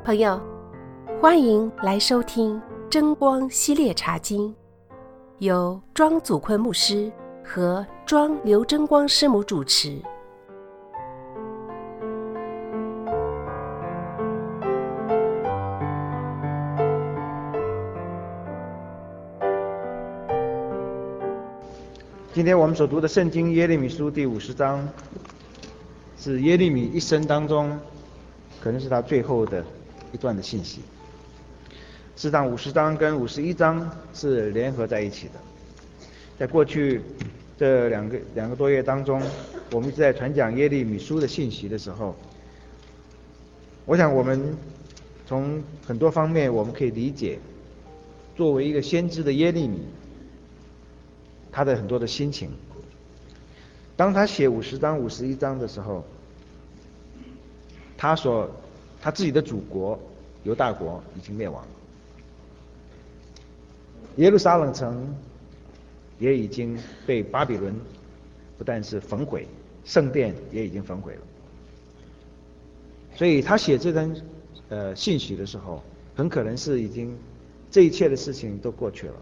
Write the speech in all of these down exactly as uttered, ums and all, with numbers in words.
朋友，欢迎来收听真光系列茶经，由庄祖坤牧师和庄刘真光师母主持。 今天我们所读的圣经耶利米书第五十章，是耶利米一生当中可能是他最后的一段的信息。事实上五十章跟五十一章是联合在一起的。在过去这两个两个多月当中，我们一直在传讲耶利米书的信息的时候，我想我们从很多方面我们可以理解，作为一个先知的耶利米他的很多的心情。当他写五十章五十一章的时候，他所他自己的祖国犹大国已经灭亡了，耶路撒冷城也已经被巴比伦不但是焚毁，圣殿也已经焚毁了。所以他写这段呃信息的时候，很可能是已经这一切的事情都过去了。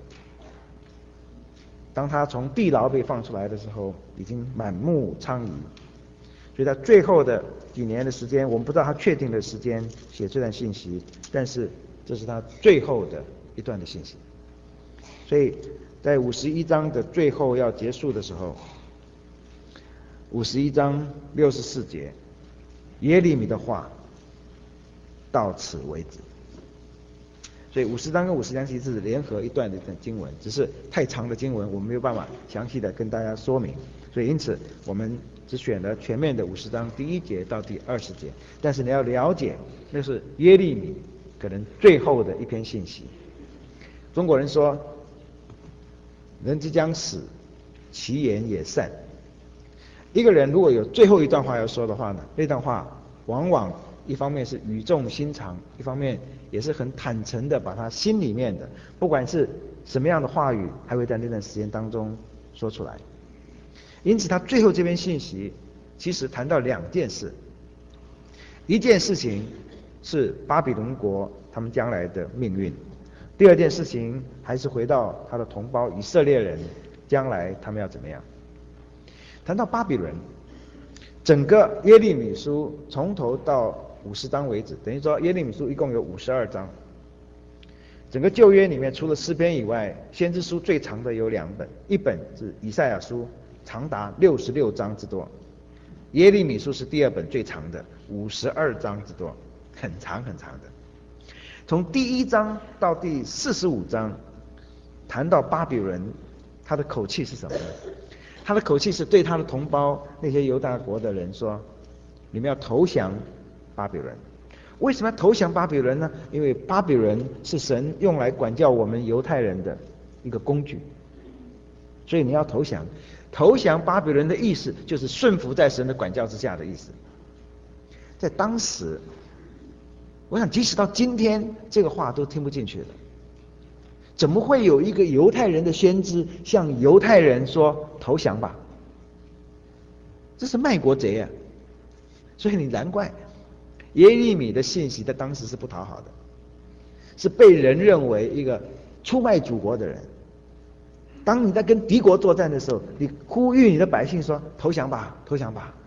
当他从地牢被放出来的时候，已经满目疮痍，所以他最后的几年的时间，我们不知道他确定的时间写这段信息，但是这是他最后的一段的信息。所以在五十一章的最后要结束的时候，五十一章六十四节，耶利米的话到此为止。所以五十章跟五十章其实是联合一段的经文，只是太长的经文我们没有办法详细的跟大家说明，所以因此我们只选了全面的五十章第一节到第二十节。但是你要了解，那是耶利米可能最后的一篇信息。中国人说，人之将死，其言也善。一个人如果有最后一段话要说的话呢，那段话往往一方面是语重心长，一方面也是很坦诚的把他心里面的不管是什么样的话语，还会在那段时间当中说出来。因此他最后这篇信息其实谈到两件事，一件事情是巴比伦国他们将来的命运，第二件事情还是回到他的同胞以色列人将来他们要怎么样。谈到巴比伦，整个耶利米书从头到五十章为止，等于说耶利米书一共有五十二章。整个旧约里面除了诗篇以外，先知书最长的有两本，一本是以赛亚书，长达六十六章之多，耶利米书是第二本最长的，五十二章之多，很长很长的。从第一章到第四十五章谈到巴比伦，他的口气是什么呢？他的口气是对他的同胞那些犹大国的人说，你们要投降巴比伦。为什么要投降巴比伦呢？因为巴比伦是神用来管教我们犹太人的一个工具，所以你要投降。投降巴比伦的意思就是顺服在神的管教之下的意思。在当时，我想即使到今天这个话都听不进去了。怎么会有一个犹太人的先知向犹太人说投降吧？这是卖国贼啊！所以你难怪耶利米的信息在当时是不讨好的，是被人认为一个出卖祖国的人。当你在跟敌国作战的时候，你呼吁你的百姓说投降吧，投降吧。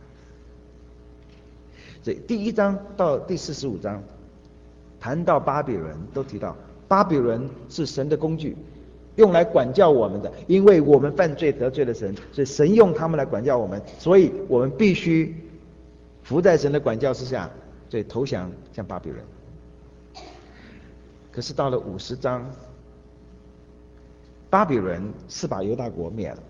所以第一章到第四十五章谈到巴比伦，都提到巴比伦是神的工具，用来管教我们的，因为我们犯罪得罪了神，所以神用他们来管教我们，所以我们必须服在神的管教之下，所以投降向巴比伦。可是到了五十章，巴比伦是把犹大国灭了，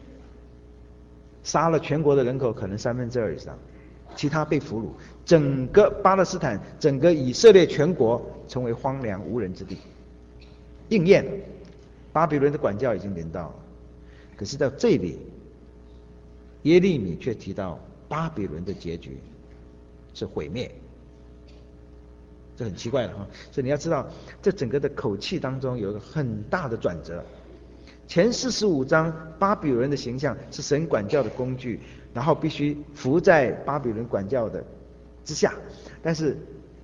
杀了全国的人口可能三分之二以上，其他被俘虏，整个巴勒斯坦，整个以色列全国成为荒凉无人之地。应验了，巴比伦的管教已经临到了。可是到这里，耶利米却提到巴比伦的结局是毁灭，这很奇怪的哈。所以你要知道，这整个的口气当中有一个很大的转折。前四十五章，巴比伦的形象是神管教的工具，然后必须服在巴比伦管教的之下。但是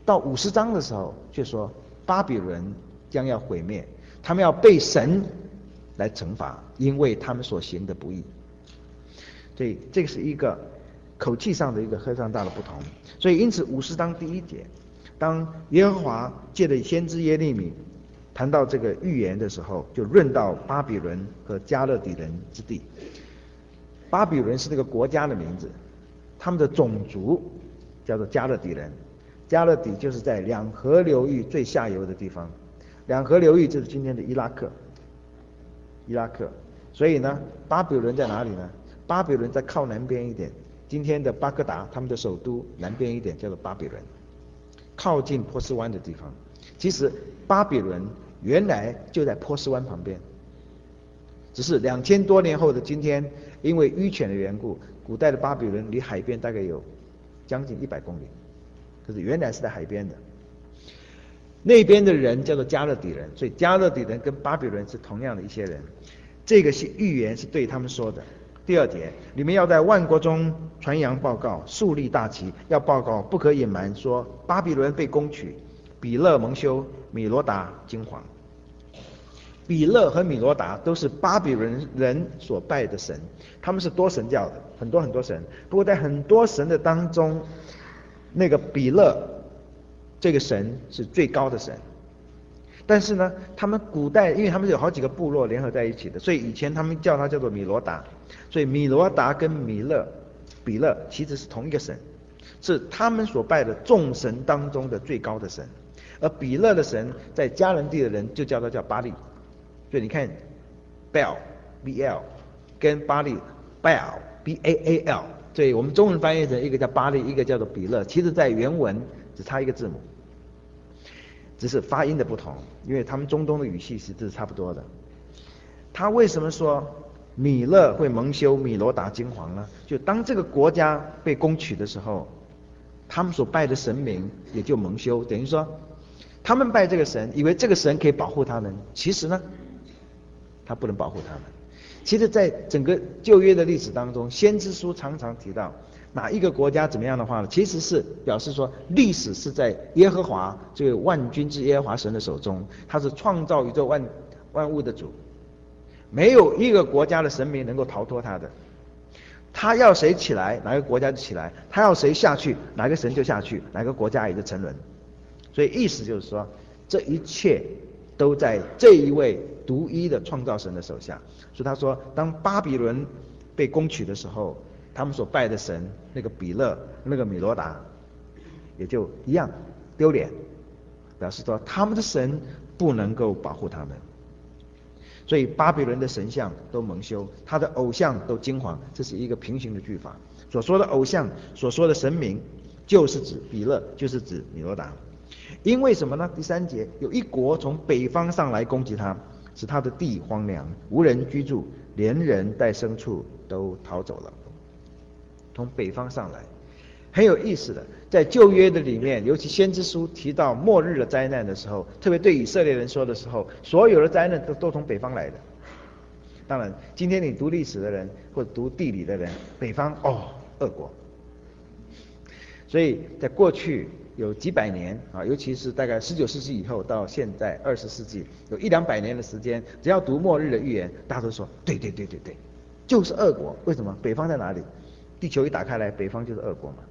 到五十章的时候却说巴比伦将要毁灭，他们要被神来惩罚，因为他们所行的不义。所以这个是一个口气上的一个非常大的不同。所以因此五十章第一节，当耶和华借着先知耶利米谈到这个预言的时候，就论到巴比伦和迦勒底人之地。巴比伦是这个国家的名字，他们的种族叫做迦勒底人。迦勒底就是在两河流域最下游的地方，两河流域就是今天的伊拉克。伊拉克，所以呢，巴比伦在哪里呢？巴比伦在靠南边一点，今天的巴格达，他们的首都南边一点叫做巴比伦，靠近波斯湾的地方。其实巴比伦原来就在波斯湾旁边，只是两千多年后的今天，因为淤浅的缘故，古代的巴比伦离海边大概有将近一百公里，可是原来是在海边的。那边的人叫做迦勒底人，所以迦勒底人跟巴比伦是同样的一些人。这个是预言是对他们说的。第二节，你们要在万国中传扬报告，树立大旗，要报告不可隐瞒，说巴比伦被攻取，比勒蒙羞，米罗达惊惶。比勒和米罗达都是巴比伦人所拜的神，他们是多神教的，很多很多神。不过在很多神的当中，那个比勒这个神是最高的神。但是呢，他们古代因为他们有好几个部落联合在一起的，所以以前他们叫他叫做米罗达。所以米罗达跟米勒、比勒其实是同一个神，是他们所拜的众神当中的最高的神。而比勒的神在迦南地的人就叫他叫巴利。所以你看 Baal B L 跟巴利 Baal B A A L， 所以我们中文翻译成一个叫巴利，一个叫做比勒，其实在原文只差一个字母，只是发音的不同，因为他们中东的语系其实是差不多的。他为什么说米勒会蒙羞，米罗达惊惶呢？就当这个国家被攻取的时候，他们所拜的神明也就蒙羞，等于说他们拜这个神，以为这个神可以保护他们，其实呢他不能保护他们。其实在整个旧约的历史当中，先知书常常提到哪一个国家怎么样的话呢，其实是表示说历史是在耶和华这个万军之耶和华神的手中，他是创造宇宙万万物的主，没有一个国家的神明能够逃脱他的。他要谁起来，哪个国家就起来；他要谁下去，哪个神就下去，哪个国家也就沉沦。所以意思就是说，这一切都在这一位独一的创造神的手下。所以他说，当巴比伦被攻取的时候，他们所拜的神那个比勒、那个米罗达也就一样丢脸，表示说他们的神不能够保护他们。所以巴比伦的神像都蒙羞，他的偶像都惊惶，这是一个平行的句法。所说的偶像，所说的神明，就是指比勒，就是指米罗达。因为什么呢？第三节，有一国从北方上来攻击他，使他的地荒凉，无人居住，连人带牲畜都逃走了。从北方上来，很有意思的，在旧约的里面，尤其先知书提到末日的灾难的时候，特别对以色列人说的时候，所有的灾难都都从北方来的。当然今天你读历史的人或者读地理的人，北方哦俄国。所以在过去有几百年啊，尤其是大概十九世纪以后到现在二十世纪，有一两百年的时间，只要读末日的预言，大家都说对对对对对，就是俄国。为什么？北方在哪里？地球一打开来，北方就是俄国嘛。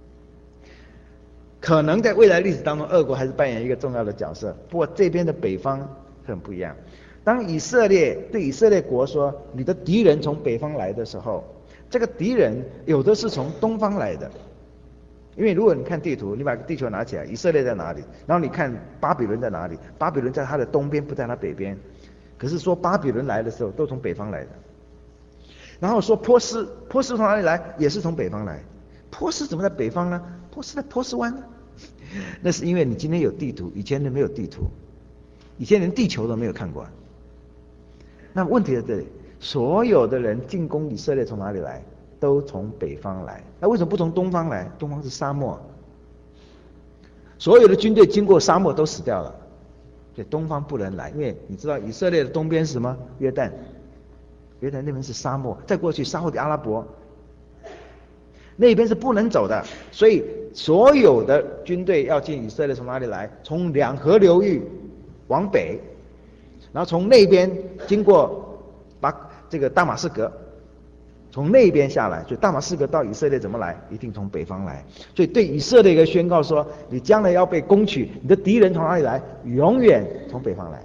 可能在未来历史当中，俄国还是扮演一个重要的角色。不过这边的北方很不一样。当以色列对以色列国说你的敌人从北方来的时候，这个敌人有的是从东方来的。因为如果你看地图，你把地球拿起来，以色列在哪里？然后你看巴比伦在哪里？巴比伦在它的东边，不在它北边。可是说巴比伦来的时候，都从北方来的。然后说波斯，波斯从哪里来？也是从北方来。波斯怎么在北方呢？波斯在波斯湾呢？那是因为你今天有地图，以前人没有地图，以前连地球都没有看过。那问题在这里，所有的人进攻以色列从哪里来？都从北方来。那为什么不从东方来？东方是沙漠，所有的军队经过沙漠都死掉了，所以东方不能来。因为你知道以色列的东边是什么？约旦，约旦那边是沙漠，再过去沙烏地阿拉伯那边是不能走的，所以所有的军队要进以色列从哪里来？从两河流域往北，然后从那边经过把这个大马士革，从那边下来，所以大马士革到以色列怎么来？一定从北方来。所以对以色列一个宣告说，你将来要被攻取，你的敌人从哪里来？永远从北方来。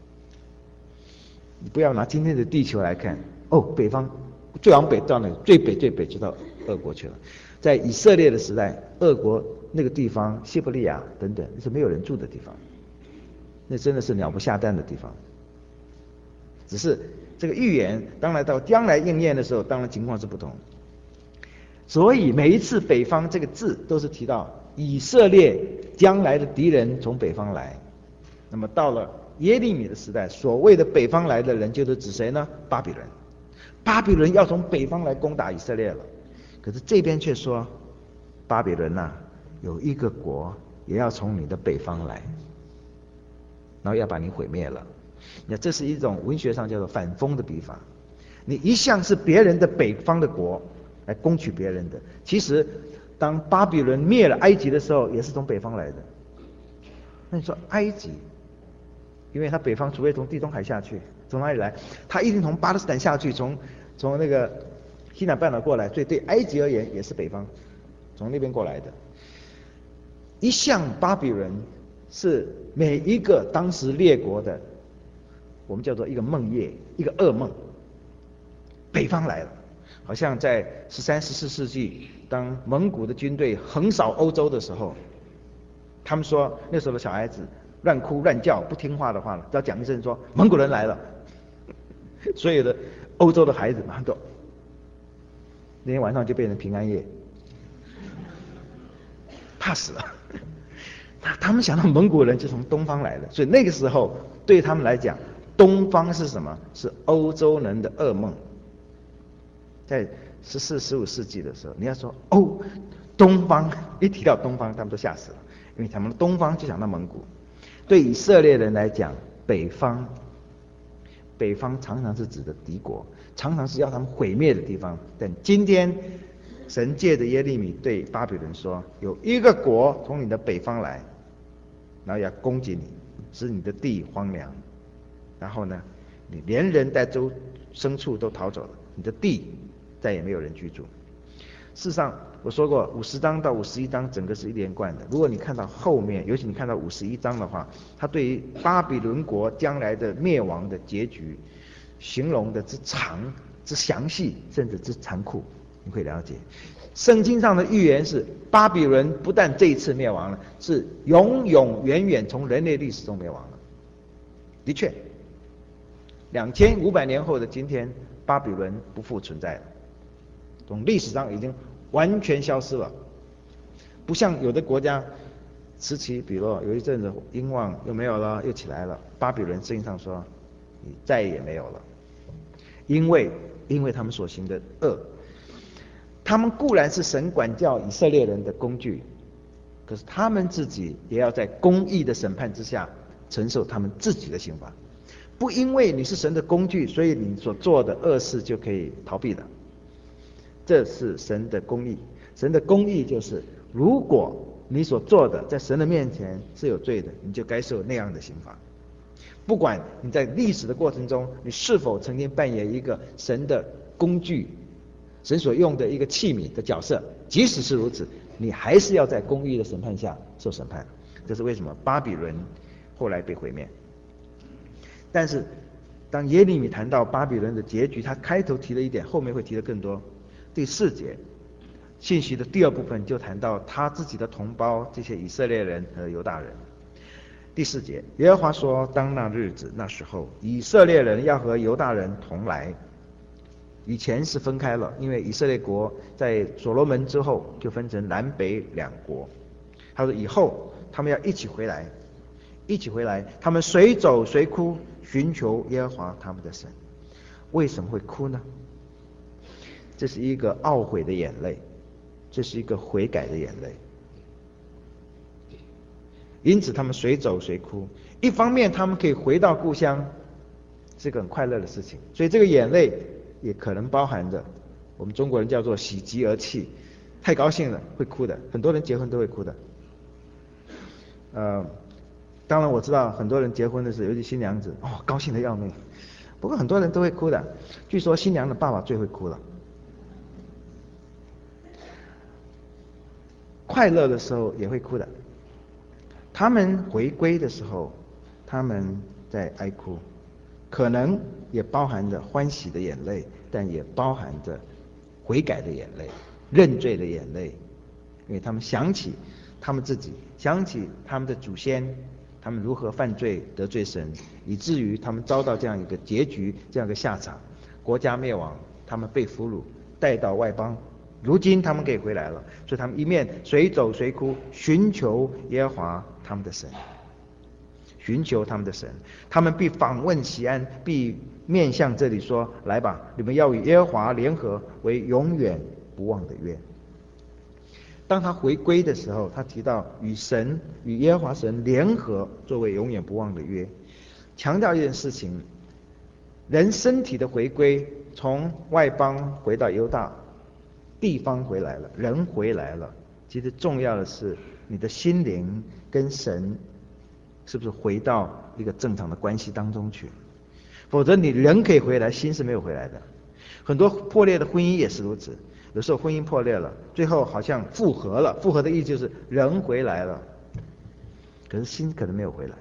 你不要拿今天的地球来看，哦，北方最往北到哪里？最北最北就到俄国去了。在以色列的时代，俄国那个地方，西伯利亚等等，那是没有人住的地方，那真的是鸟不下蛋的地方。只是这个预言，当然到将来应验的时候，当然情况是不同。所以每一次北方这个字都是提到以色列将来的敌人从北方来。那么到了耶利米的时代，所谓的北方来的人就是指谁呢？巴比伦。巴比伦要从北方来攻打以色列了。可是这边却说，巴比伦啊，有一个国也要从你的北方来，然后要把你毁灭了。那这是一种文学上叫做反封的笔法。你一向是别人的北方的国来攻取别人的，其实当巴比伦灭了埃及的时候，也是从北方来的。那你说埃及，因为他北方除非从地中海下去，从哪里来？他一定从巴勒斯坦下去，从从那个西南半岛过来，所以对埃及而言也是北方，从那边过来的。一向巴比伦是每一个当时列国的，我们叫做一个梦魇，一个噩梦。北方来了，好像在十三、十四世纪，当蒙古的军队横扫欧洲的时候，他们说那时候的小孩子乱哭乱叫不听话的话，只要讲一声说蒙古人来了，所有的欧洲的孩子马上都那天晚上就变成平安夜，怕死了。那他们想到蒙古人就从东方来的，所以那个时候对他们来讲，东方是什么？是欧洲人的噩梦。在十四、十五世纪的时候，你要说哦，东方，一提到东方，他们都吓死了，因为他们东方就想到蒙古。对以色列人来讲，北方，北方常常是指的敌国，常常是要他们毁灭的地方。但今天神借着耶利米对巴比伦说，有一个国从你的北方来，然后要攻击你，使你的地荒凉，然后呢，你连人带周牲畜都逃走了，你的地再也没有人居住。事实上我说过，五十章到五十一章整个是一连贯的。如果你看到后面，尤其你看到五十一章的话，它对于巴比伦国将来的灭亡的结局形容的之长、之详细，甚至之残酷，你会了解。圣经上的预言是，巴比伦不但这一次灭亡了，是永永远远从人类历史中灭亡了。的确，两千五百年后的今天，巴比伦不复存在了，从历史上已经完全消失了。不像有的国家时期，比如有一阵子英王又没有了，又起来了，巴比伦圣经上说你再也没有了，因为因为他们所行的恶。他们固然是神管教以色列人的工具，可是他们自己也要在公义的审判之下承受他们自己的刑罚。不因为你是神的工具，所以你所做的恶事就可以逃避的。这是神的公义。神的公义就是，如果你所做的在神的面前是有罪的，你就该受那样的刑罚。不管你在历史的过程中，你是否曾经扮演一个神的工具，神所用的一个器皿的角色，即使是如此，你还是要在公义的审判下受审判。这是为什么巴比伦后来被毁灭。但是当耶利米谈到巴比伦的结局，他开头提了一点，后面会提的更多。第四节信息的第二部分就谈到他自己的同胞，这些以色列人和犹大人。第四节，耶和华说，当那日子那时候，以色列人要和犹大人同来。以前是分开了，因为以色列国在所罗门之后就分成南北两国。他说以后他们要一起回来，一起回来，他们随走随哭，寻求耶和华他们的神。为什么会哭呢？这是一个懊悔的眼泪，这是一个悔改的眼泪。因此他们随走随哭，一方面他们可以回到故乡，是个很快乐的事情，所以这个眼泪也可能包含着我们中国人叫做喜极而泣， 太高兴了会哭的，很多人结婚都会哭的。呃，当然我知道很多人结婚的时候，尤其新娘子，哦，高兴的要命。不过很多人都会哭的，据说新娘的爸爸最会哭了。快乐的时候也会哭的，他们回归的时候，他们在哀哭，可能也包含着欢喜的眼泪，但也包含着悔改的眼泪、认罪的眼泪，因为他们想起他们自己，想起他们的祖先，他们如何犯罪得罪神，以至于他们遭到这样一个结局，这样一个下场，国家灭亡，他们被俘虏带到外邦。如今他们可以回来了，所以他们一面随走随哭，寻求耶和华他们的神，寻求他们的神。他们必访问锡安，必面向这里说：来吧，你们要与耶和华联合，为永远不忘的约。当他回归的时候，他提到与神与耶和华神联合，作为永远不忘的约，强调一件事情：人身体的回归，从外邦回到犹大。地方回来了，人回来了，其实重要的是你的心灵跟神是不是回到一个正常的关系当中去，否则你人可以回来，心是没有回来的。很多破裂的婚姻也是如此，有时候婚姻破裂了，最后好像复合了，复合的意思就是人回来了，可是心可能没有回来。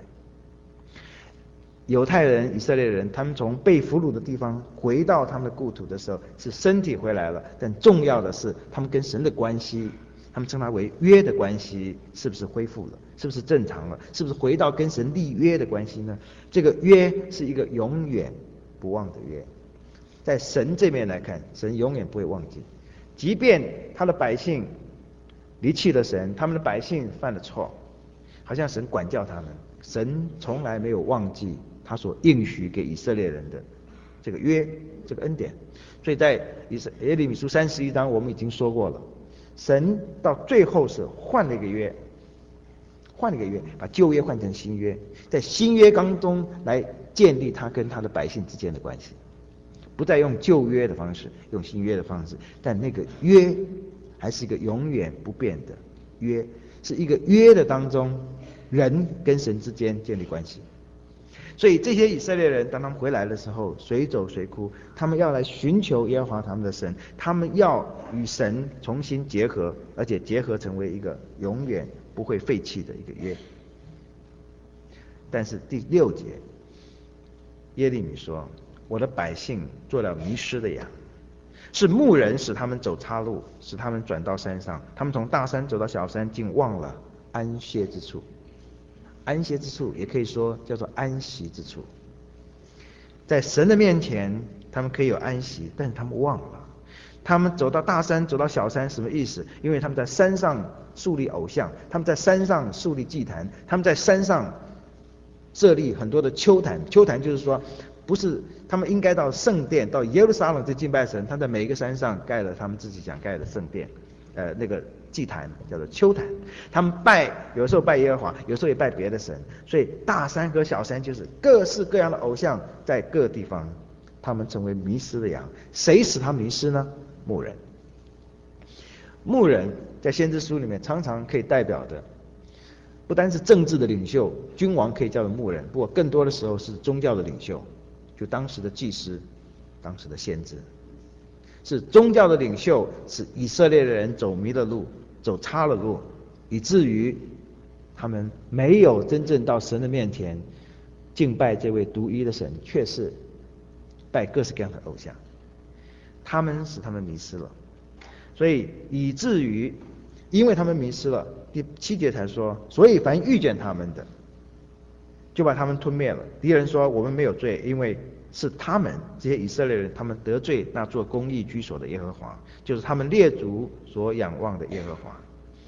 犹太人、以色列人，他们从被俘虏的地方回到他们的故土的时候，是身体回来了，但重要的是他们跟神的关系，他们称它为约的关系，是不是恢复了？是不是正常了？是不是回到跟神立约的关系呢？这个约是一个永远不忘的约，在神这边来看，神永远不会忘记，即便他的百姓离弃了神，他们的百姓犯了错，好像神管教他们，神从来没有忘记他所应许给以色列人的这个约，这个恩典。所以在耶利米书三十一章我们已经说过了，神到最后是换了一个约，换了一个约，把旧约换成新约，在新约当中来建立他跟他的百姓之间的关系，不再用旧约的方式，用新约的方式，但那个约还是一个永远不变的约，是一个约的当中人跟神之间建立关系。所以这些以色列人当他们回来的时候，随走随哭，他们要来寻求耶和华他们的神，他们要与神重新结合，而且结合成为一个永远不会废弃的一个约。但是第六节耶利米说，我的百姓做了迷失的羊，是牧人使他们走岔路，使他们转到山上，他们从大山走到小山，竟忘了安歇之处。安歇之处也可以说叫做安息之处，在神的面前他们可以有安息，但是他们忘了，他们走到大山走到小山，什么意思？因为他们在山上树立偶像，他们在山上树立祭坛，他们在山上设立很多的丘坛，丘坛就是说不是他们应该到圣殿到耶路撒冷去敬拜神，他在每一个山上盖了他们自己想盖的圣殿，呃那个祭坛叫做丘坛，他们拜，有时候拜耶和华，有时候也拜别的神，所以大山和小山就是各式各样的偶像在各地方，他们成为迷失的羊。谁使他迷失呢？牧人。牧人在先知书里面常常可以代表的，不单是政治的领袖，君王可以叫做牧人，不过更多的时候是宗教的领袖，就当时的祭司，当时的先知。是宗教的领袖使以色列的人走迷了路，走差了路，以至于他们没有真正到神的面前敬拜这位独一的神，却是拜各式各样的偶像，他们使他们迷失了，所以以至于因为他们迷失了，第七节才说，所以凡遇见他们的就把他们吞灭了。敌人说我们没有罪，因为是他们这些以色列人，他们得罪那做公义居所的耶和华，就是他们列祖所仰望的耶和华。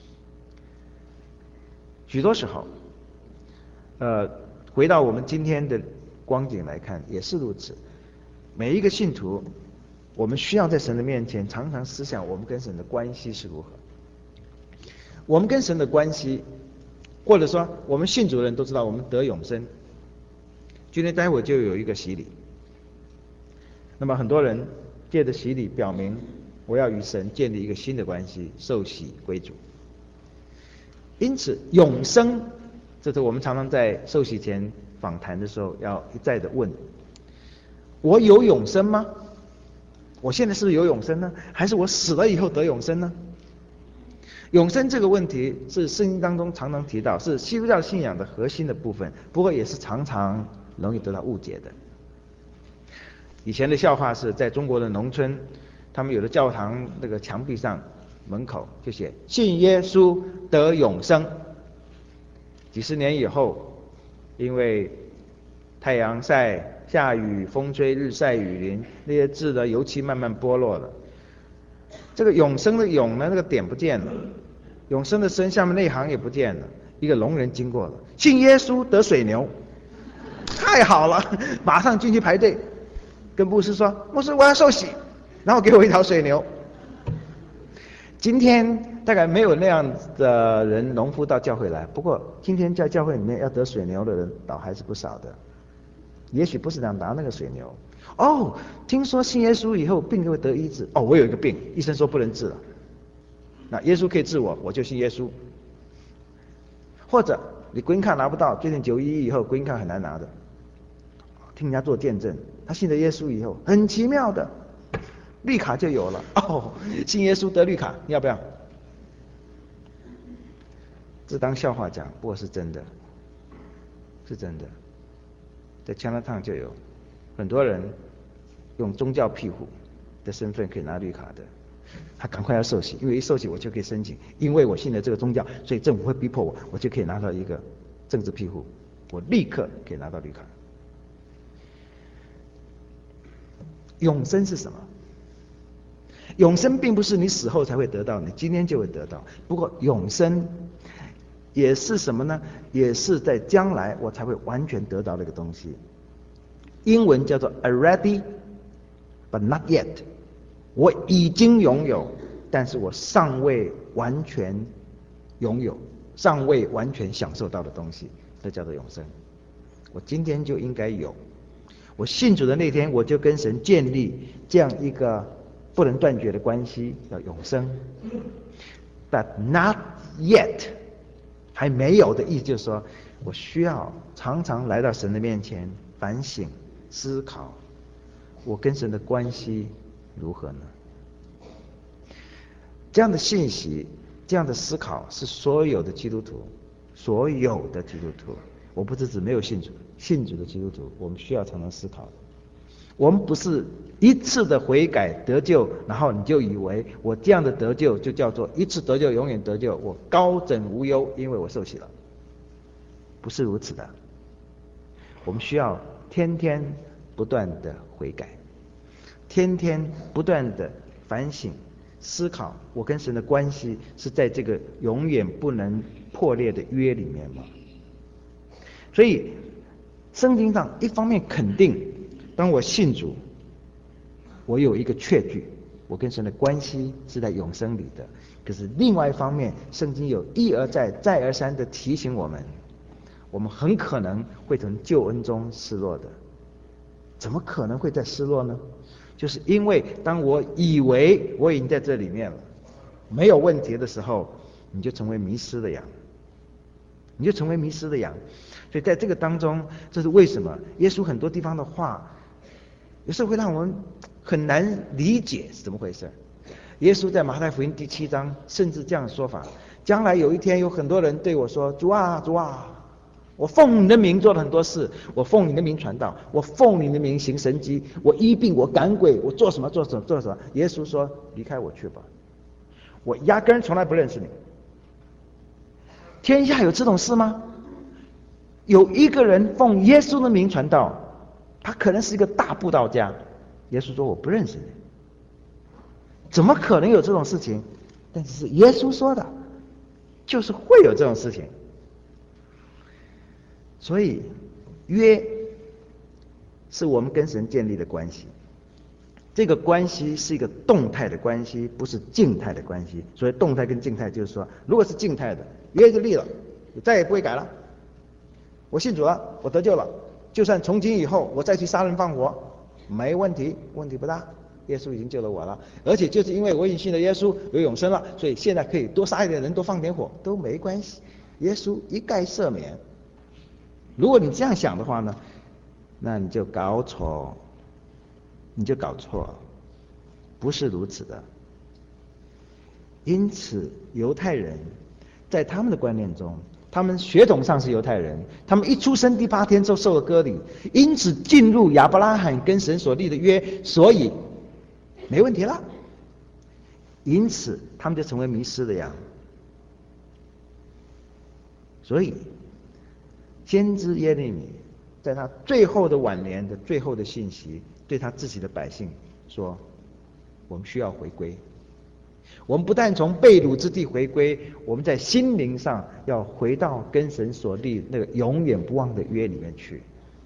许多时候呃，回到我们今天的光景来看也是如此，每一个信徒我们需要在神的面前常常思想我们跟神的关系是如何。我们跟神的关系，或者说我们信主的人都知道我们得永生，今天待会就有一个洗礼，那么很多人借着洗礼表明我要与神建立一个新的关系，受洗归主。因此永生，这是我们常常在受洗前访谈的时候要一再的问，我有永生吗？我现在是不是有永生呢？还是我死了以后得永生呢？永生这个问题是圣经当中常常提到，是基督教信仰的核心的部分，不过也是常常容易得到误解的。以前的笑话是在中国的农村，他们有的教堂那个墙壁上门口就写信耶稣得永生。几十年以后，因为太阳晒、下雨、风吹日晒雨淋，那些字的油漆慢慢剥落了，这个永生的永呢，那个点不见了，永生的生下面那一行也不见了。一个聋人经过了，信耶稣得水牛，太好了，马上进去排队，跟牧师说，牧师我要受洗，然后给我一条水牛。今天大概没有那样的人农夫到教会来，不过今天在教会里面要得水牛的人倒还是不少的。也许不是想拿那个水牛，哦，听说信耶稣以后病会得医治，哦，我有一个病，医生说不能治了，那耶稣可以治我，我就信耶稣。或者你 green card 拿不到，最近九一一以后 green card 很难拿的，听人家做见证，他信了耶稣以后，很奇妙的，绿卡就有了，哦，信耶稣得绿卡，你要不要？这当笑话讲，不过是真的，是真的。在 Chinatown 就有很多人用宗教庇护的身份可以拿绿卡的，他赶快要受洗，因为一受洗我就可以申请，因为我信了这个宗教，所以政府会逼迫我，我就可以拿到一个政治庇护，我立刻可以拿到绿卡。永生是什么？永生并不是你死后才会得到，你今天就会得到。不过永生也是什么呢？也是在将来我才会完全得到那个东西。英文叫做 already but not yet， 我已经拥有，但是我尚未完全拥有，尚未完全享受到的东西，这叫做永生。我今天就应该有，我信主的那天我就跟神建立这样一个不能断绝的关系，叫永生。But not yet，还没有的意思就是说，我需要常常来到神的面前反省思考，我跟神的关系如何呢？这样的信息，这样的思考是所有的基督徒，所有的基督徒，我不是指没有信主，信主的基督徒，我们需要常常思考的。我们不是一次的悔改得救，然后你就以为我这样的得救就叫做一次得救永远得救，我高枕无忧，因为我受洗了。不是如此的，我们需要天天不断的悔改，天天不断的反省思考，我跟神的关系是在这个永远不能破裂的约里面吗？所以圣经上一方面肯定，当我信主，我有一个确据，我跟神的关系是在永生里的。可是另外一方面，圣经有一而再再而三的提醒我们，我们很可能会从救恩中失落的。怎么可能会再失落呢？就是因为当我以为我已经在这里面了，没有问题的时候，你就成为迷失的羊，你就成为迷失的羊。所以在这个当中，这是为什么耶稣很多地方的话有时候会让我们很难理解是怎么回事。耶稣在马太福音第七章甚至这样说法，将来有一天有很多人对我说，主啊主啊，我奉你的名做了很多事，我奉你的名传道，我奉你的名行神迹，我医病，我赶鬼，我做什么做什么做什么。耶稣说，离开我去吧，我压根从来不认识你。天下有这种事吗？有一个人奉耶稣的名传道，他可能是一个大布道家，耶稣说我不认识你。怎么可能有这种事情？但是是耶稣说的，就是会有这种事情。所以约是我们跟神建立的关系，这个关系是一个动态的关系，不是静态的关系。所以动态跟静态就是说，如果是静态的，约就立了，再也不会改了。我信主了，我得救了，就算从今以后我再去杀人放火，没问题，问题不大。 耶稣已经救了我了，而且就是因为我已经信了耶稣有永生了，所以现在可以多杀一点人，多放点火都没关系，耶稣一概赦免。如果你这样想的话呢，那你就搞错，你就搞错了，不是如此的。因此犹太人在他们的观念中，他们血统上是犹太人，他们一出生第八天就受了割礼，因此进入亚伯拉罕跟神所立的约，所以没问题了。因此他们就成为迷失的羊。所以先知耶利米在他最后的晚年的最后的信息，对他自己的百姓说：我们需要回归。我们不但从被掳之地回归，我们在心灵上要回到跟神所立那个永远不忘的约里面去。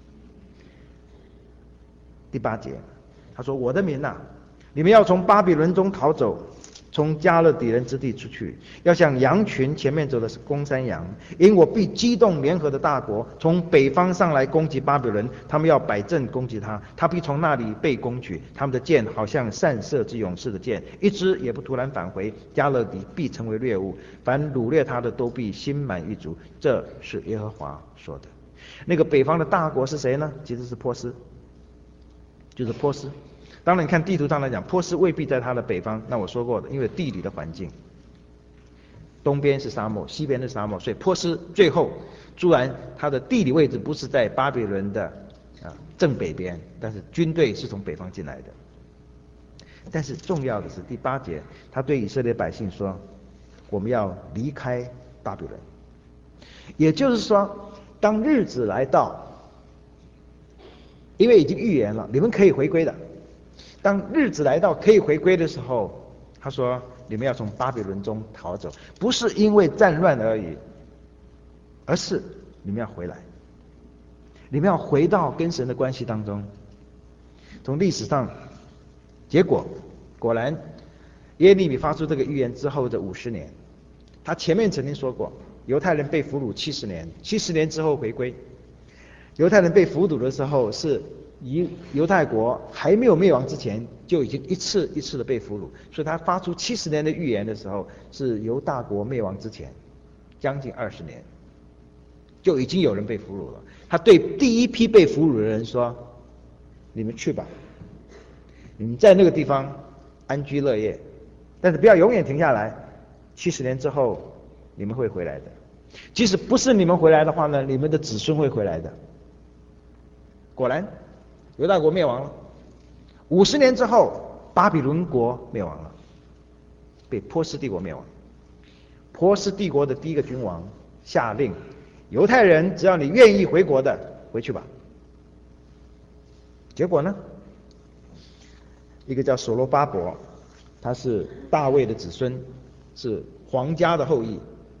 第八节，他说：我的民啊，你们要从巴比伦中逃走，从加勒底人之地出去，要像羊群前面走的是公山羊，因我必激动联合的大国从北方上来攻击巴比伦，他们要摆阵攻击他，他必从那里被攻取，他们的箭好像散射之勇士的箭，一支也不突然返回，加勒底必成为掠物，凡掳掠他的都必心满意足。这是耶和华说的。那个北方的大国是谁呢？其实是波斯，就是波斯。当然你看地图上来讲，波斯未必在它的北方，那我说过的，因为地理的环境，东边是沙漠，西边是沙漠，所以波斯最后虽然它的地理位置不是在巴比伦的啊正北边，但是军队是从北方进来的。但是重要的是第八节，他对以色列百姓说：我们要离开巴比伦。也就是说，当日子来到，因为已经预言了，你们可以回归的。当日子来到可以回归的时候，他说：你们要从巴比伦中逃走，不是因为战乱而已，而是你们要回来，你们要回到跟神的关系当中。从历史上，结果果然，耶利米发出这个预言之后的五十年，他前面曾经说过，犹太人被俘虏七十年，七十年之后回归。犹太人被俘虏的时候是犹犹太国还没有灭亡之前，就已经一次一次的被俘虏，所以他发出七十年的预言的时候，是犹大国灭亡之前，将近二十年，就已经有人被俘虏了。他对第一批被俘虏的人说：你们去吧，你们在那个地方安居乐业，但是不要永远停下来，七十年之后你们会回来的。即使不是你们回来的话呢，你们的子孙会回来的。果然犹大国灭亡了，五十年之后巴比伦国灭亡了，被波斯帝国灭亡。波斯帝国的第一个君王下令，犹太人只要你愿意回国的，回去吧。结果呢，一个叫所罗巴伯，他是大卫的子孙，是皇家的后裔，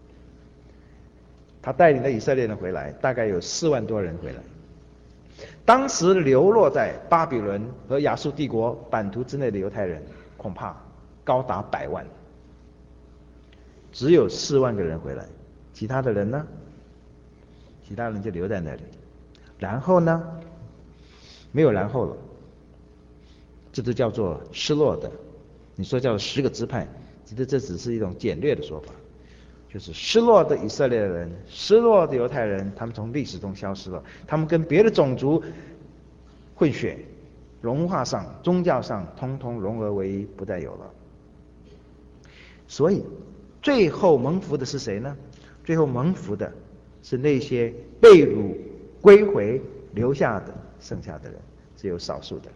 他带领了以色列人回来，大概有四万多人回来。当时流落在巴比伦和亚述帝国版图之内的犹太人恐怕高达百万，只有四万个人回来，其他的人呢？其他人就留在那里。然后呢？没有然后了，这就叫做失落的。你说叫十个支派，其实这只是一种简略的说法，就是失落的以色列人，失落的犹太人，他们从历史中消失了，他们跟别的种族混血，文化上、宗教上通通融合为一，不再有了。所以最后蒙福的是谁呢？最后蒙福的是那些被掳归回留下的剩下的人，只有少数的。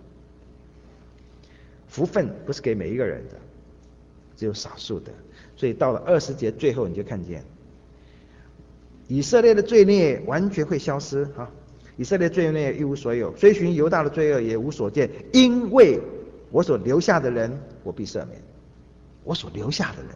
福分不是给每一个人的，只有少数的。所以到了二十节最后，你就看见以色列的罪孽完全会消失啊！以色列罪孽一无所有，追寻犹大的罪恶也无所见，因为我所留下的人，我必赦免。我所留下的人，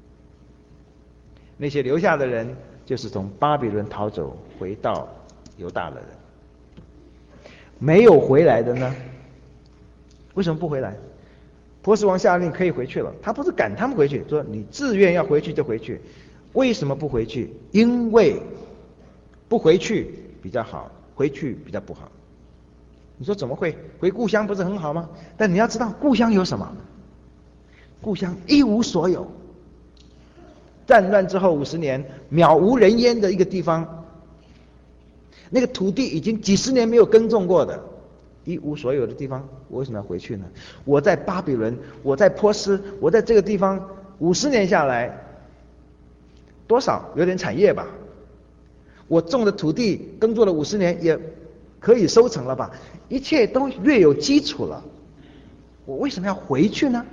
那些留下的人，就是从巴比伦逃走回到犹大的人。没有回来的呢？为什么不回来？波斯王下令可以回去了，他不是赶他们回去，说你自愿要回去就回去。为什么不回去？因为不回去比较好，回去比较不好。 你说怎么会？回故乡不是很好吗？但你要知道，故乡有什么？故乡一无所有。战乱之后五十年，渺无人烟的一个地方，那个土地已经几十年没有耕种过的，一无所有的地方，我为什么要回去呢？我在巴比伦，我在波斯，我在这个地方五十年下来，多少有点产业吧？我种的土地耕作了五十年，也可以收成了吧？一切都略有基础了，我为什么要回去呢？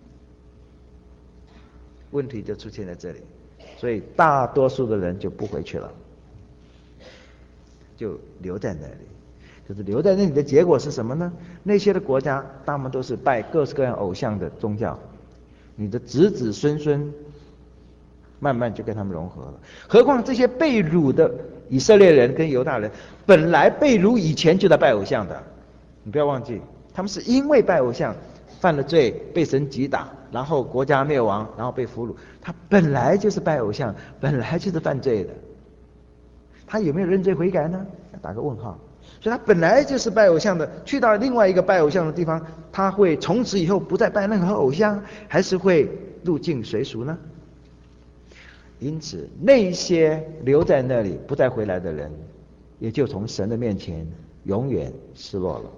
问题就出现在这里，所以大多数的人就不回去了，就留在那里。就是留在那里的结果是什么呢？那些的国家大部分都是拜各式各样偶像的宗教，你的子子孙孙慢慢就跟他们融合了。何况这些被掳的以色列人跟犹大人，本来被掳以前就在拜偶像的，你不要忘记，他们是因为拜偶像犯了罪，被神击打，然后国家灭亡，然后被俘虏。他本来就是拜偶像，本来就是犯罪的，他有没有认罪悔改呢？打个问号。所以他本来就是拜偶像的，去到另外一个拜偶像的地方，他会从此以后不再拜任何偶像，还是会入境随俗呢？因此那些留在那里不再回来的人，也就从神的面前永远失落了。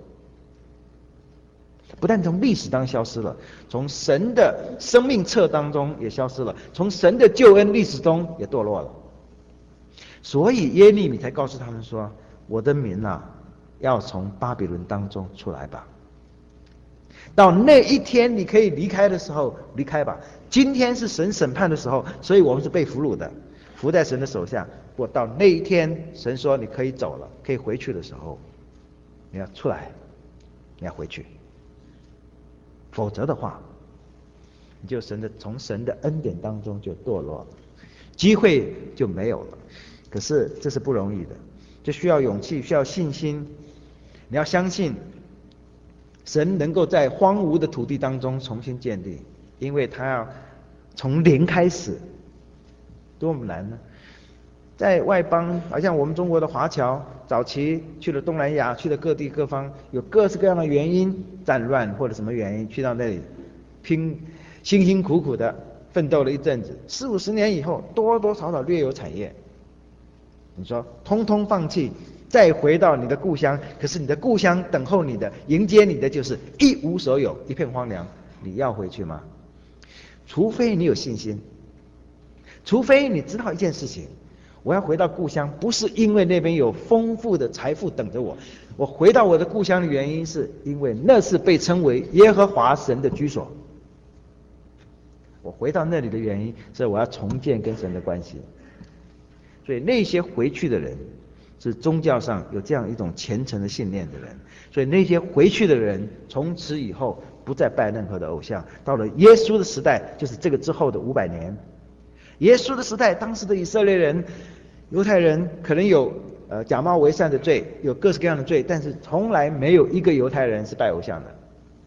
不但从历史当中消失了，从神的生命册当中也消失了，从神的救恩历史中也堕落了。所以耶利米才告诉他们说，我的民啊，要从巴比伦当中出来吧。到那一天你可以离开的时候离开吧。今天是神审判的时候，所以我们是被俘虏的，服在神的手下。我到那一天神说你可以走了，可以回去的时候，你要出来，你要回去，否则的话你就神的从神的恩典当中就堕落了，机会就没有了。可是这是不容易的，这需要勇气，需要信心。你要相信神能够在荒芜的土地当中重新建立，因为他要从零开始，多么难呢？在外邦，好像我们中国的华侨，早期去了东南亚，去了各地各方，有各式各样的原因，战乱或者什么原因，去到那里拼辛辛苦苦的奋斗了一阵子，四五十年以后，多多少少略有产业。你说通通放弃，再回到你的故乡，可是你的故乡等候你的，迎接你的就是一无所有，一片荒凉。你要回去吗？除非你有信心，除非你知道一件事情，我要回到故乡，不是因为那边有丰富的财富等着我，我回到我的故乡的原因是因为那是被称为耶和华神的居所。我回到那里的原因是我要重建跟神的关系。所以那些回去的人是宗教上有这样一种虔诚的信念的人，所以那些回去的人从此以后不再拜任何的偶像。到了耶稣的时代，就是这个之后的五百年，耶稣的时代，当时的以色列人、犹太人可能有呃假冒为善的罪，有各式各样的罪，但是从来没有一个犹太人是拜偶像的。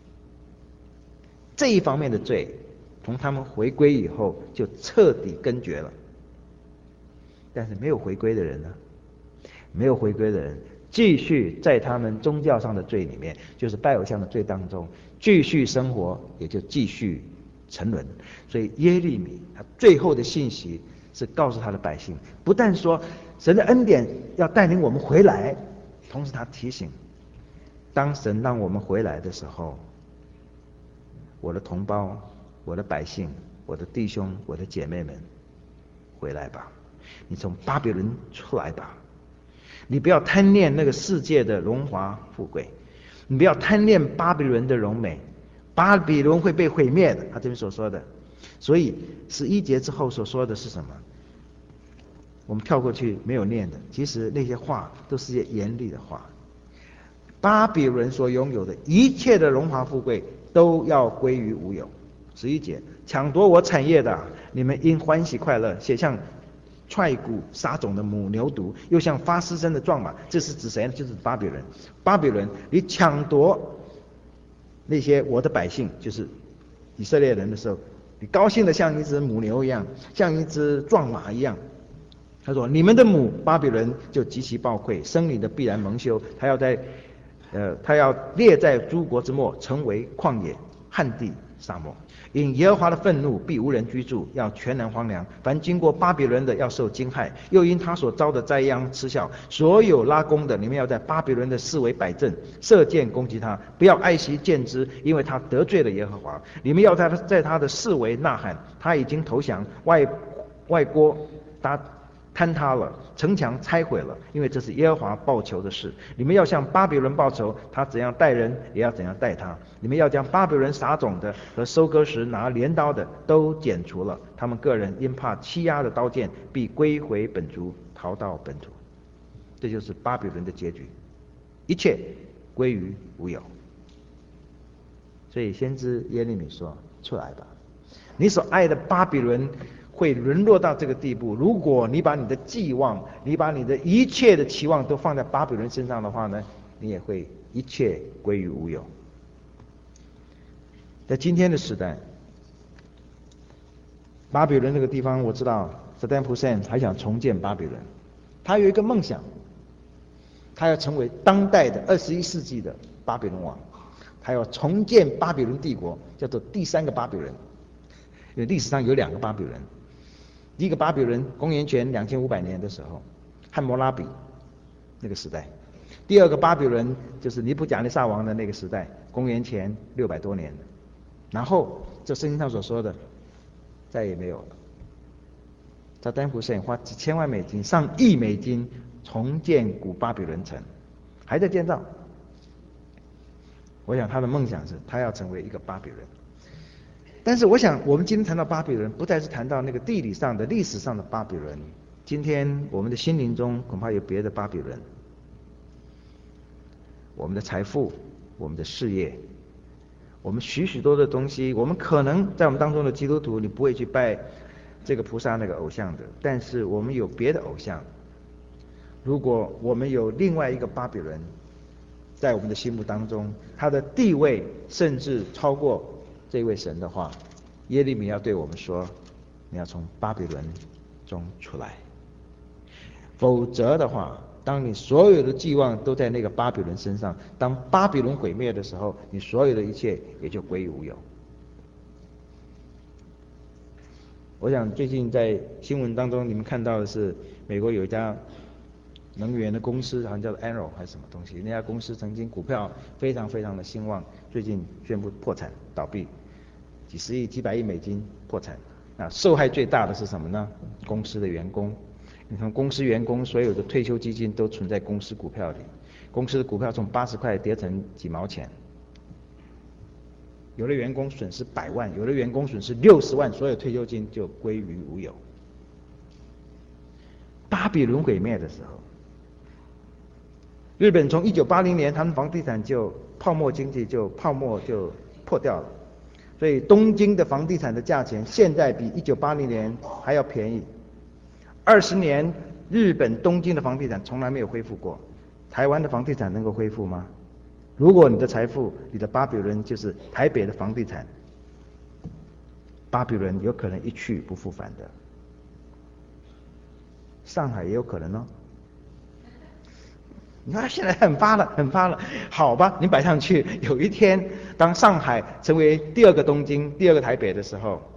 这一方面的罪，从他们回归以后就彻底根绝了。但是没有回归的人呢？没有回归的人继续在他们宗教上的罪里面，就是拜偶像的罪当中继续生活，也就继续沉沦。所以耶利米他最后的信息是告诉他的百姓，不但说神的恩典要带领我们回来，同时他提醒，当神让我们回来的时候，我的同胞、我的百姓、我的弟兄、我的姐妹们，回来吧，你从巴比伦出来吧，你不要贪恋那个世界的荣华富贵，你不要贪恋巴比伦的荣美，巴比伦会被毁灭的，他这边所说的。所以十一节之后所说的是什么？我们跳过去没有念的，其实那些话都是些严厉的话。巴比伦所拥有的一切的荣华富贵都要归于无有。十一节，抢夺我产业的，你们应欢喜快乐，写像踹骨撒种的母牛犊，又像发嘶声的壮马。这是指谁呢？就是巴比伦。巴比伦，你抢夺那些我的百姓，就是以色列人的时候，你高兴的像一只母牛一样，像一只壮马一样。他说：“你们的母巴比伦就极其暴愧，生你的必然蒙羞，他要在呃，他要列在诸国之末，成为旷野、旱地、沙漠。因耶和华的愤怒必无人居住，要全然荒凉。凡经过巴比伦的要受惊害，又因他所遭的灾殃嗤笑。所有拉弓的，你们要在巴比伦的四围摆阵，射箭攻击他，不要爱惜箭支，因为他得罪了耶和华。你们要在他在他的四围呐喊，他已经投降，外外郭搭坍塌了，城墙拆毁了，因为这是耶和华报仇的事。你们要向巴比伦报仇，他怎样待人，也要怎样待他。你们要将巴比伦撒种的和收割时拿镰刀的都剪除了，他们个人因怕欺压的刀剑，必归回本族，逃到本土。这就是巴比伦的结局，一切归于无有。所以先知耶利米说：出来吧，你所爱的巴比伦会沦落到这个地步。如果你把你的寄望，你把你的一切的期望都放在巴比伦身上的话呢，你也会一切归于无有。在今天的时代，巴比伦这个地方，我知道萨达姆胡塞还想重建巴比伦，他有一个梦想，他要成为当代的二十一世纪的巴比伦王，他要重建巴比伦帝国，叫做第三个巴比伦。因为历史上有两个巴比伦，第一个巴比伦公元前两千五百年的时候，汉谟拉比那个时代；第二个巴比伦就是尼布甲尼撒王的那个时代，公元前六百多年。然后这圣经上所说的再也没有了。萨达姆胡塞花几千万美金、上亿美金重建古巴比伦城，还在建造。我想他的梦想是他要成为一个巴比伦。但是我想我们今天谈到巴比伦，不再是谈到那个地理上的、历史上的巴比伦，今天我们的心灵中恐怕有别的巴比伦。我们的财富，我们的事业，我们许许多的东西，我们可能在我们当中的基督徒，你不会去拜这个菩萨那个偶像的，但是我们有别的偶像。如果我们有另外一个巴比伦在我们的心目当中，他的地位甚至超过这位神的话，耶利米要对我们说：你要从巴比伦中出来，否则的话，当你所有的寄望都在那个巴比伦身上，当巴比伦毁灭的时候，你所有的一切也就归于无有。我想最近在新闻当中你们看到的是，美国有一家能源的公司，好像叫做 Enron 还是什么东西，那家公司曾经股票非常非常的兴旺，最近宣布破产倒闭，几十亿几百亿美金破产。那受害最大的是什么呢？公司的员工。你看公司员工所有的退休基金都存在公司股票里，公司的股票从八十块跌成几毛钱，有的员工损失百万，有的员工损失六十万，所有退休金就归于无有。巴比伦毁灭的时候，日本从一九八零年他们房地产就泡沫经济就泡沫就破掉了，所以东京的房地产的价钱现在比一九八零年还要便宜。二十年，日本东京的房地产从来没有恢复过。台湾的房地产能够恢复吗？如果你的财富，你的巴比伦就是台北的房地产，巴比伦有可能一去不复返的。上海也有可能哦。你看现在很发了，很发了，好吧，你摆上去，有一天当上海成为第二个东京、第二个台北的时候，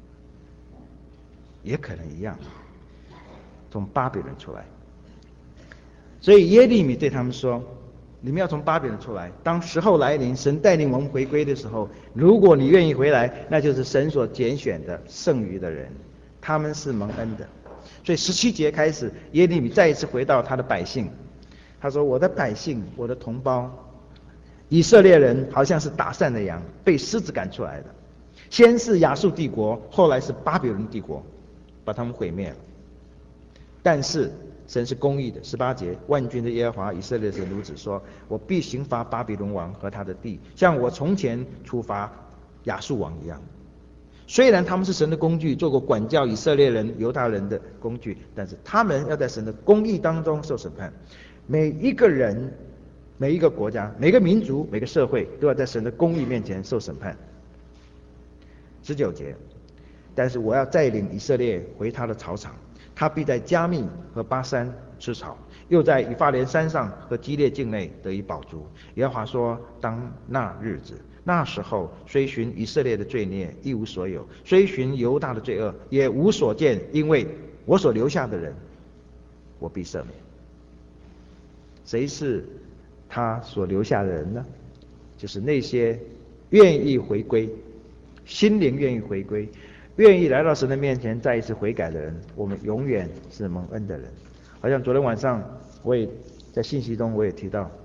也可能一样。从巴比伦出来，所以耶利米对他们说：你们要从巴比伦出来，当时候来临，神带领我们回归的时候，如果你愿意回来，那就是神所拣选的剩余的人，他们是蒙恩的。所以十七节开始，耶利米再一次回到他的百姓，他说：我的百姓，我的同胞，以色列人好像是打散的羊，被狮子赶出来的，先是亚述帝国，后来是巴比伦帝国，把他们毁灭了。但是神是公义的，十八节，万军的耶和华以色列神如此说：我必刑罚巴比伦王和他的地，像我从前处罚亚述王一样。虽然他们是神的工具，做过管教以色列人、犹大人的工具，但是他们要在神的公义当中受审判。每一个人、每一个国家、每个民族、每个社会都要在神的公义面前受审判。十九节，但是我要带领以色列回他的草场，他必在加密和巴珊吃草， 又在以法莲山上和基列境内得以饱足。耶和华说：当那日子，那时候，虽寻以色列的罪孽一无所有，虽寻犹大的罪恶也无所见，因为我所留下的人，我必赦免。谁是他所留下的人呢？就是那些愿意回归，心灵愿意回归，愿意来到神的面前再一次悔改的人。我们永远是蒙恩的人。好像昨天晚上我也在信息中我也提到，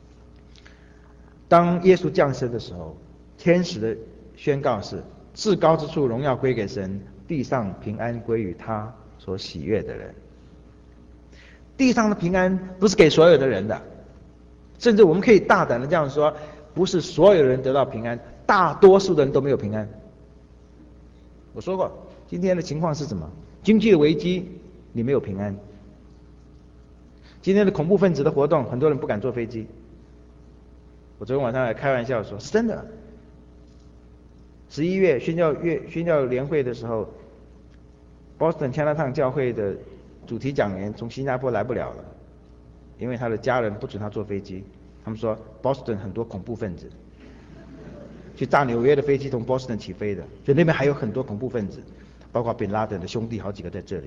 当耶稣降生的时候，天使的宣告是：至高之处荣耀归给神，地上平安归于他所喜悦的人。地上的平安不是给所有的人的，甚至我们可以大胆的这样说，不是所有人得到平安，大多数的人都没有平安。我说过，今天的情况是什么？经济的危机，你没有平安。今天的恐怖分子的活动，很多人不敢坐飞机。我昨天晚上还开玩笑说，是真的。十一月宣教月宣教联会的时候 ，Boston Chinatown 教会的主题讲员从新加坡来不了了，因为他的家人不准他坐飞机。他们说 Boston 很多恐怖分子，去炸纽约的飞机从 Boston 起飞的，所以那边还有很多恐怖分子，包括 Bin Laden 的兄弟好几个在这里。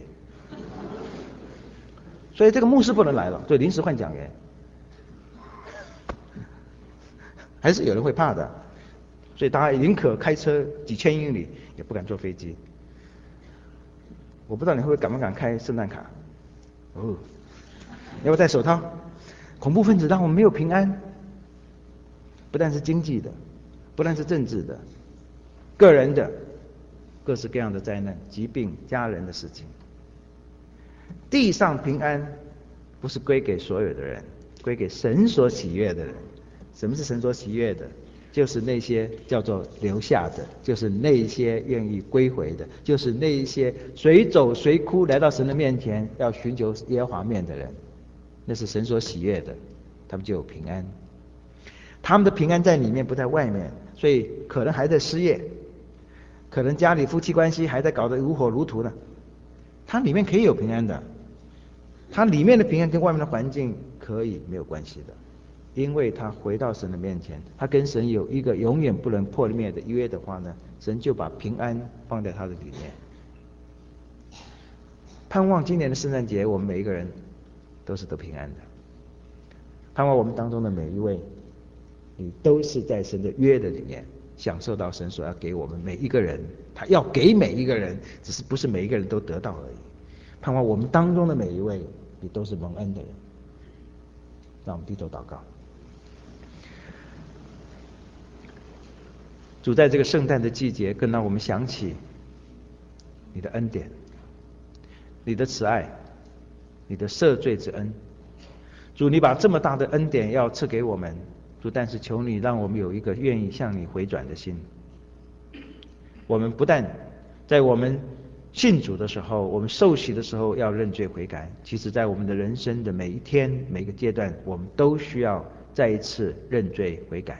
所以这个牧师不能来了，所以临时换讲员。还是有人会怕的，所以大家宁可开车几千英里，也不敢坐飞机。我不知道你会不会敢不敢开圣诞卡？哦，要不要戴手套？恐怖分子让我们没有平安，不但是经济的，不但是政治的，个人的，各式各样的灾难、疾病、家人的事情。地上平安不是归给所有的人，归给神所喜悦的人。什么是神所喜悦的？就是那些叫做留下的，就是那些愿意归回的，就是那些随走随哭来到神的面前要寻求耶和华面的人，那是神所喜悦的，他们就有平安。他们的平安在里面，不在外面，所以可能还在失业，可能家里夫妻关系还在搞得如火如荼呢，他里面可以有平安的，他里面的平安跟外面的环境可以没有关系的。因为他回到神的面前，他跟神有一个永远不能破灭的约的话呢，神就把平安放在他的里面。盼望今年的圣诞节，我们每一个人都是得平安的。盼望我们当中的每一位，你都是在神的约的里面享受到神所要给我们每一个人，他要给每一个人，只是不是每一个人都得到而已。盼望我们当中的每一位，你都是蒙恩的人。让我们低头祷告。主，在这个圣诞的季节，更让我们想起你的恩典，你的慈爱，你的赦罪之恩。主，你把这么大的恩典要赐给我们，主，但是求你让我们有一个愿意向你回转的心。我们不但在我们信主的时候，我们受洗的时候要认罪悔改，其实在我们的人生的每一天每个阶段，我们都需要再一次认罪悔改。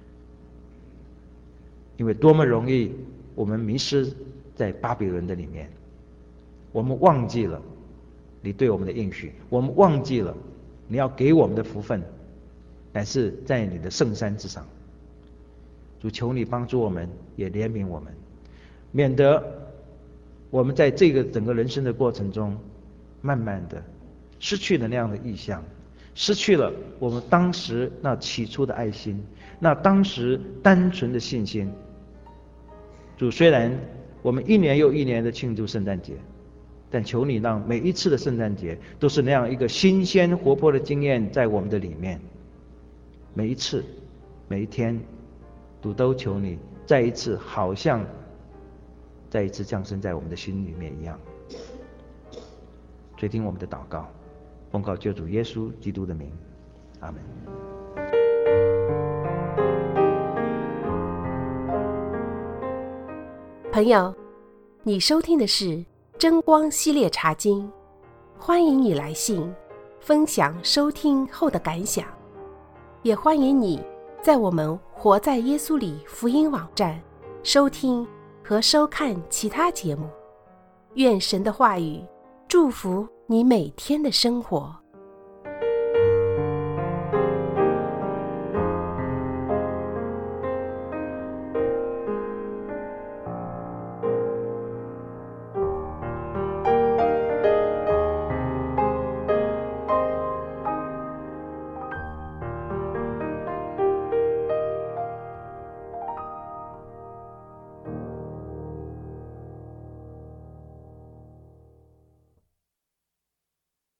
因为多么容易我们迷失在巴比伦的里面，我们忘记了你对我们的应许，我们忘记了你要给我们的福分，乃是在你的圣山之上。主，求你帮助我们，也怜悯我们，免得我们在这个整个人生的过程中，慢慢的失去了那样的意向，失去了我们当时那起初的爱心，那当时单纯的信心。主，虽然我们一年又一年的庆祝圣诞节，但求你让每一次的圣诞节都是那样一个新鲜活泼的经验在我们的里面。每一次每一天，主都求你再一次好像再一次降生在我们的心里面一样。垂听我们的祷告，奉靠救主耶稣基督的名，阿们。 朋友，你收听的是真光系列茶经，欢迎你来信分享收听后的感想，也欢迎你在我们活在耶稣里福音网站收听和收看其他节目。愿神的话语祝福你每天的生活。